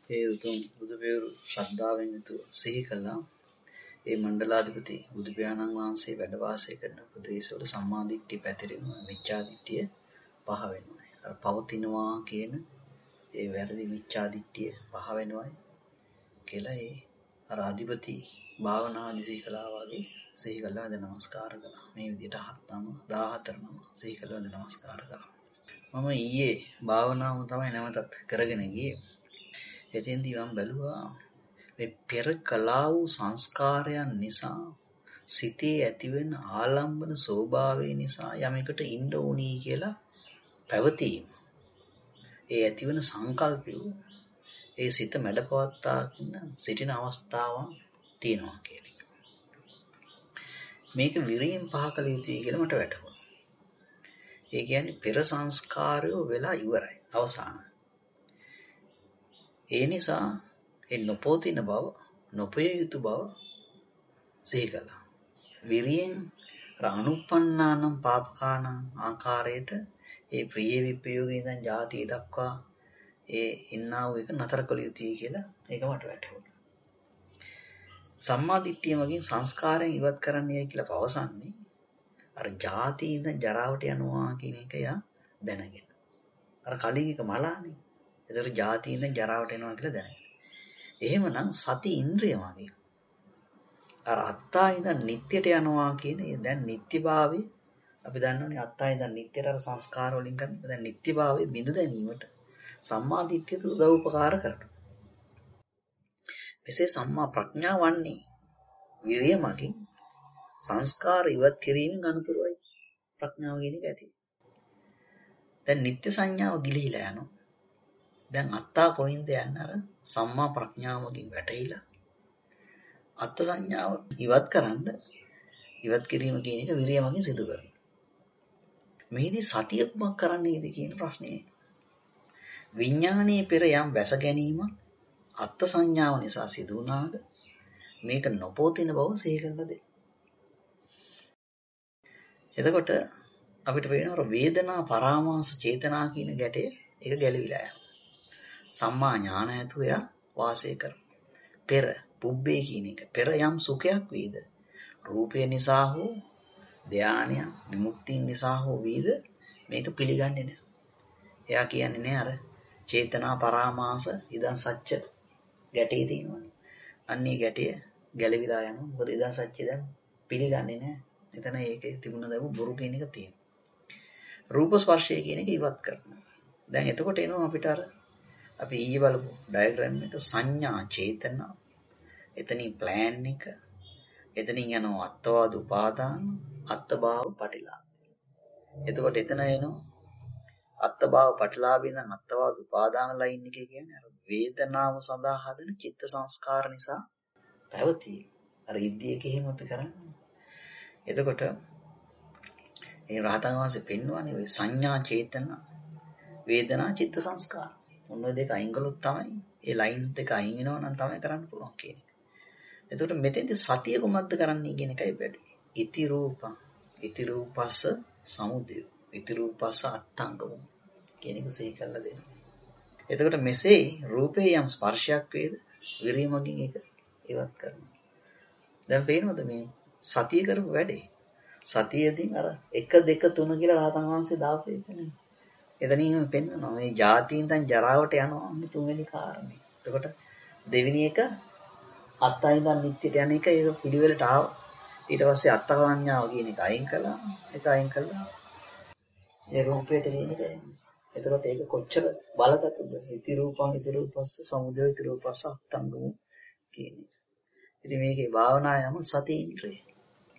ඒ උතුම් බුදු පෙර ශ්‍රද්ධාවෙන් යුතුව සිහි කළා. ඒ මණ්ඩලාධිපති බුදු පියාණන් වහන්සේ වැඩ වාසය කරන ප්‍රදේශවල සම්මාදිට්ඨිය පැතිරෙන මිච්ඡාදිට්ඨිය පහ වෙනවා. අර පවතිනවා කියන ඒ වැරදි මිච්ඡාදිට්ඨිය පහ වෙනවායි කියලා ඒ අර අධිපති භාවනාදී සිහි කළා වගේ සිහි කළා වැඳ නමස්කාර කළා. මේ විදිහට 14 නම සිහි කළා වැඳ නමස්කාර කළා. මම ඊයේ භාවනාව තමයි නැවතත් කරගෙන ගියේ. එතෙන්දී මම බැලුවා මේ පෙර කළා වූ සංස්කාරයන් නිසා සිතේ ඇතිවෙන ආලම්බන ස්වභාවය නිසා යමෙකුට ඉන්න ඕනි කියලා පැවතීම. ඒ ඇතිවෙන සංකල්පය ඒ සිත මැඩපවත්වාගෙන සිටින අවස්ථාවක් තියෙනවා කියන එක. මේක විරීම් පහ කළ යුතුයි කියලා මට වැටහුණා. ඒ කියන්නේ පෙර සංස්කාරය වෙලා ඉවරයි අවසానයි. ඒ නිසා ඒ නොපවතින බව නොපිය යුතු බව සිහි කළා. විරියෙන් අනුප්පන්නානම් පාපකානම් ආකාරයට ඒ ප්‍රිය විපයෝගී ඉඳන් ජාතිය දක්වා ඒ ඉන්නා වූ එක නතර කළ යුතුයි කියලා ඒක මට වැටහුණා. සම්මා දිට්ඨිය මගින් සංස්කාරයෙන් ඉවත් කරන්නයි කියලා පවසන්නේ අර ජාතිය ඉඳන් ජරාවට යනවා කියන එක යා දැනගෙන. අර කලින් එක මලානේ. ඒතර ජාතිය ඉඳන් ජරාවට එනවා කියලා දැනගෙන. එහෙමනම් සති ඉන්ද්‍රිය මගින් අර අත්තා ඉඳන් නිට්ටයට යනවා කියන දැන් නිට්ටයභාවය අපි දන්නවනේ අත්තා ඉඳන් නිට්ටයට අර සංස්කාර වලින් කරන දැන් නිට්ටයභාවය බිඳ දැමීමට සම්මා දිට්ඨිය උදව් උපකාර කරනවා. මෙසේ සම්මා ප්‍රඥාව වන්නේ විරිය මගින් සංස්කාර ඉවත් කිරීමෙන් අනුතරයි ප්‍රඥාව කියන එක ඇති. දැන් නිට්ටය සංඥාව ගිලිහිලා යනවා. දැන් අත්තා කොයින්ද යන්නේ අර සම්මා ප්‍රඥාව මගින් වැටහිලා අත්ත් සංඥාව ඉවත් කිරීම කියන එක විරිය මගින් සිදු කරනවා. මෙහිදී සතිය කුමක් කරන්නේද කියන ප්‍රශ්නේ. විඥානයේ පෙර යම් වැස ගැනීම අත්ත් සංඥාව නිසා සිදු වුණාද මේක නොපවතින බව සිහි කරලා දෙන්න. එතකොට අපිට පේනවා වේදනා පරාමාස චේතනා කියන ගැටය ඒක ගැලවිලා යනවා. සම්මා ඥාන ඇතුව එයා වාසය කරනවා. පෙර පුබ්බේ කියන එක පෙර යම් සුඛයක් වේද රූපය නිසා හෝ ධානය විමුක්තිය නිසා හෝ වේද මේක පිළිගන්නේ නැහැ. එයා කියන්නේ නෑ අර චේතනා පරාමාස ඉදන් සත්‍ය ගැටේ තියෙනවානේ. අන්නේ ගැටය ගැලවිලා යනවා. මොකද ඉදන් සත්‍ය දැන් පිළිගන්නේ නැහැ. එතන ඒකේ තිබුණ දව බොරු කියන එක තියෙනවා. රූප ස්පර්ශය කියන එක ඉවත් කරනවා. දැන් එතකොට එනවා අපිට අර අපි ඊයේ බලපු ඩයග්‍රෑම් එක සංඥා චේතනා එතනින් ප්ලෑන් එක එතනින් යනවා අත්වාද උපාදාන අත්භාව පටිලාභ. එතකොට එතන එනවා අත්භාව පටිලාභේ නම් අත්වාද උපාදාන ලයින් එකේ කියන්නේ අර වේදනාව සඳහා හදන චිත්ත සංස්කාර නිසා පැවතී. අර ඉද්දියක එහෙම අපි කරන්නේ. එතකොට ඒ රහතන් වහන්සේ පෙන්වන්නේ ওই සංඥා චේතනා වේදනා චිත්ත සංස්කාර. මොන දෙක අයින් කළොත් තමයි ඒ ලයින්ස් දෙක අයින් වෙනවා නම් තමයි කරන්න පුළුවන් කියන්නේ. එතකොට මෙතෙන්දී සතිය කොහොමද කරන්නේ කියන එකයි බැලුවේ. ඉති රූපං ඉති රූපස්ස සමුදය ඉති රූපස්ස අත්තංගම කියන එක සිහි කරලා දෙනවා. එතකොට මෙසේ රූපේ යම් ස්පර්ශයක් වේද විරිය මගින් ඒක ඉවත් කරනවා. දැන් පේනවද මේ සතිය කරපු වැඩේ? සතියේදී අර 1 2 3 කියලා රහතන් වහන්සේ දාපු එකනේ. එතනින්ම පෙන්නනවා මේ ජාතියෙන් දැන් ජරාවට යනවා තුන්වෙනි කාරණේ. එතකොට දෙවෙනි එක අත්තයි ඉඳන් නිත්‍යයට යන එක ඒක පිළිවෙලට ආවා. ඊට පස්සේ අත්ත සංඥාව කියන එක අයින් කළා. ඒක අයින් කළා. ඒ රූපයට කියන එක. එතකොට ඒක කොච්චර බලගතද? ඉති රූපං ඉති රූපස්ස සමුදය ඉති රූපස්ස අත්තංගම කියන එක. ඉතින් මේකේ භාවනාවේ නම සති ඉන්ද්‍රිය.